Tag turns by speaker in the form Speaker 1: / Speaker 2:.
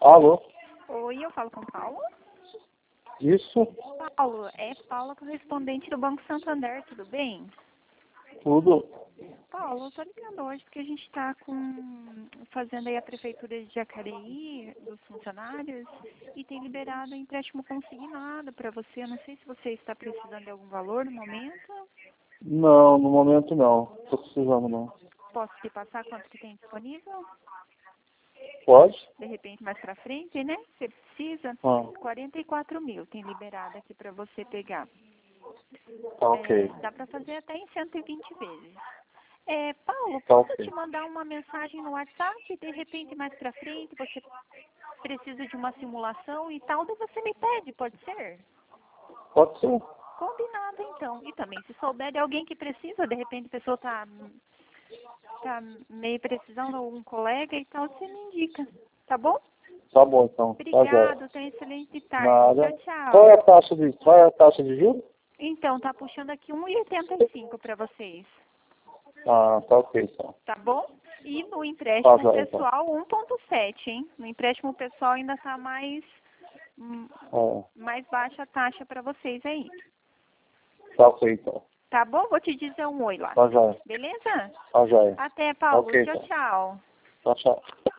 Speaker 1: Alô?
Speaker 2: Oi, eu falo com o Paulo.
Speaker 1: Isso?
Speaker 2: Paulo, é Paula, correspondente do Banco Santander, tudo bem?
Speaker 1: Tudo?
Speaker 2: Paulo, eu tô ligando hoje porque a gente está fazendo aí a prefeitura de Jacareí, dos funcionários, e tem liberado empréstimo consignado para você. Eu não sei se você está precisando de algum valor no momento.
Speaker 1: Não, no momento não. Tô precisando não.
Speaker 2: Posso te passar quanto que tem disponível?
Speaker 1: Pode?
Speaker 2: De repente, mais para frente, né? Você precisa?
Speaker 1: Ah,
Speaker 2: 44 mil tem liberado aqui para você pegar.
Speaker 1: tá ok.
Speaker 2: Dá para fazer até em 120 vezes. Paulo,
Speaker 1: Tá
Speaker 2: posso te
Speaker 1: ok.
Speaker 2: mandar uma mensagem no WhatsApp e de repente mais pra frente você precisa de uma simulação e tal, daí você me pede, pode ser?
Speaker 1: Pode ser?
Speaker 2: Combinado então. E também, se souber de alguém que precisa, de repente a pessoa tá meio precisando, um colega e tal, você me indica, tá bom?
Speaker 1: Tá bom então. Tá
Speaker 2: Obrigado,
Speaker 1: jóia.
Speaker 2: tenha excelente tarde.
Speaker 1: Nada.
Speaker 2: Tchau,
Speaker 1: Qual é
Speaker 2: tchau.
Speaker 1: a taxa de, qual é a taxa de juros?
Speaker 2: Então, tá puxando aqui 1,85 para vocês.
Speaker 1: Ah, tá ok então.
Speaker 2: Tá bom? E no
Speaker 1: Tá
Speaker 2: empréstimo
Speaker 1: jóia então.
Speaker 2: pessoal, 1,7, hein? No empréstimo pessoal ainda está
Speaker 1: É,
Speaker 2: mais baixa a taxa para vocês aí.
Speaker 1: tá ok então.
Speaker 2: Tá bom? Vou te dizer um oi lá.
Speaker 1: Tá jóia.
Speaker 2: Beleza?
Speaker 1: Tá jóia.
Speaker 2: Até, Paulo.
Speaker 1: Ok
Speaker 2: Tchau,
Speaker 1: então.
Speaker 2: tchau.
Speaker 1: Tchau, tchau.